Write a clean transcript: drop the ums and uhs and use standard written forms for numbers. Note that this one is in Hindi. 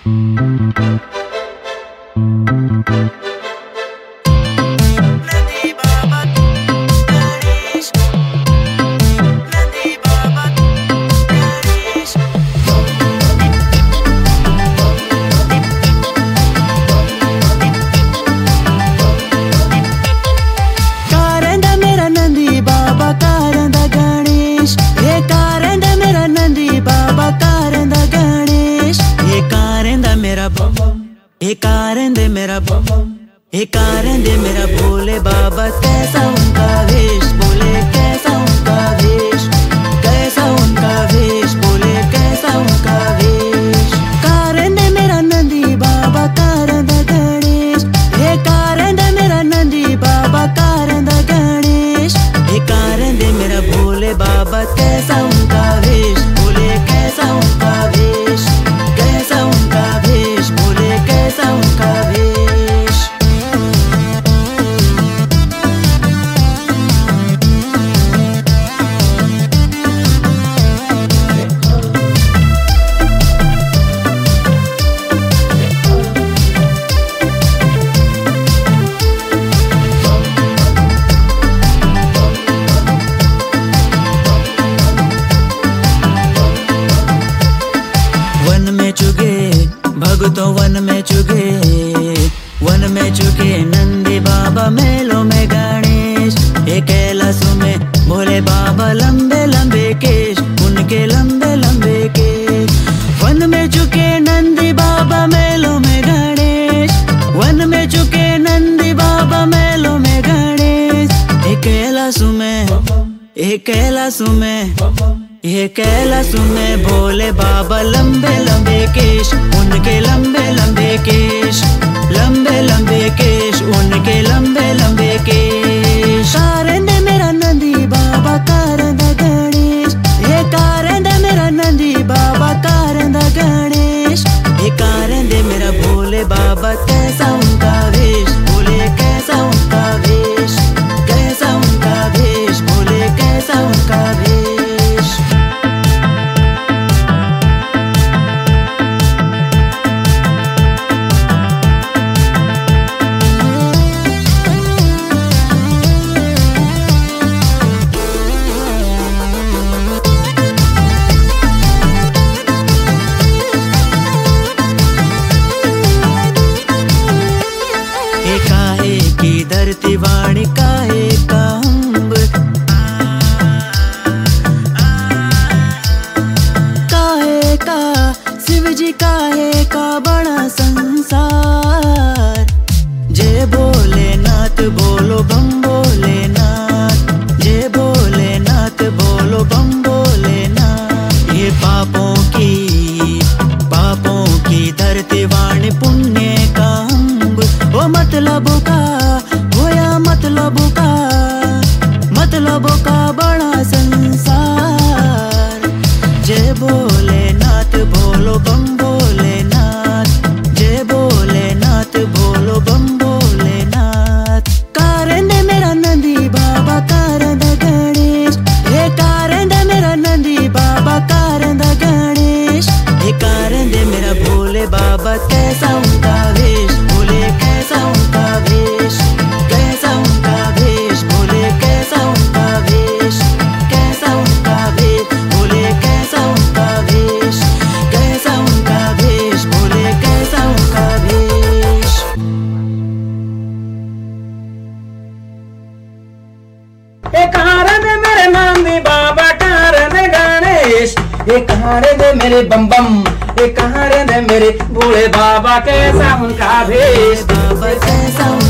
दे मेरा भोले बाबा, कैसा उनका वेश, बोले कैसा उनका वेश, कैसा उनका वेश, बोले कैसा उनका वेश। कारण दे मेरा नंदी बाबा, कारण दा गणेश, हे कारण दे मेरा नंदी बाबा, कारण दा गणेश, हे कारण दे मेरा भोले बाबा, कैसा उनका वेश, बोले कैसा उनका वेश, कैसा उनका वेश, बोले कैसा उनका वेश। भगतों वन में चुगे, वन में चुके नंदी बाबा, मेलों में गणेश, हे कैलाशों में भोले बाबा, लंबे लंबे केश, उनके लंबे लंबे केश। वन में चुके नंदी बाबा, मेलों में गणेश, वन में चुके नंदी बाबा, मेलों में गणेश, हे कैलाशों में, हे कैलाशों में, ये कैलाश में भोले बाबा, लंबे लंबे केश, उनके लंबे लंबे केश, लंबे लंबे केश, उनके लंबे लंबे केश। कारण दे मेरा नंदी बाबा, कारण दा गणेश, ये कारण दे मेरा नंदी बाबा, कारण दा गणेश, ये कारण दे मेरा भोले बाबा, कैसा उनका वेश, बोले कैसा उनका वेश, कैसा उनका वेश, बोले कैसा उनका वेश। काहे की धरती वाणी, काहे का अम्ब, काहे का शिव जी, काहे का बड़ा संसार। जय भोलेनाथ बोलो बम भोलेनाथ, जय भोलेनाथ बोलो बम भोलेनाथ। ये पापों की धरती वाणी, पुण्य का अम्ब, वो मतलबों का होया, मतलबों का बड़ा संसार। जय भोलेनाथ बोलो बम भोलेनाथ, जय भोलेनाथ बोलो बम भोलेनाथ। कारण दे मेरा नंदी बाबा, कारण दा गणेश, हे कारण दे मेरा नंदी बाबा, कारण दा गणेश, हे कारण दे मेरा भोले बाबा, कैसा उनका वेश, बोले कैसा उनका वेश, कैसा उनका वेश, बोले कैसा उनका वेश, कैसा उनका वेश, बोले कैसा उनका वेश, कैसा उनका वेश, बोले कैसा उनका वेश। एक हारे दे मेरे नंदी बाबा, कारण गणेश, एक हारे दे मेरे बम बम, एक हारे दे मेरे भोले बाबा, कैसा उनका वेश, बाबा कैसा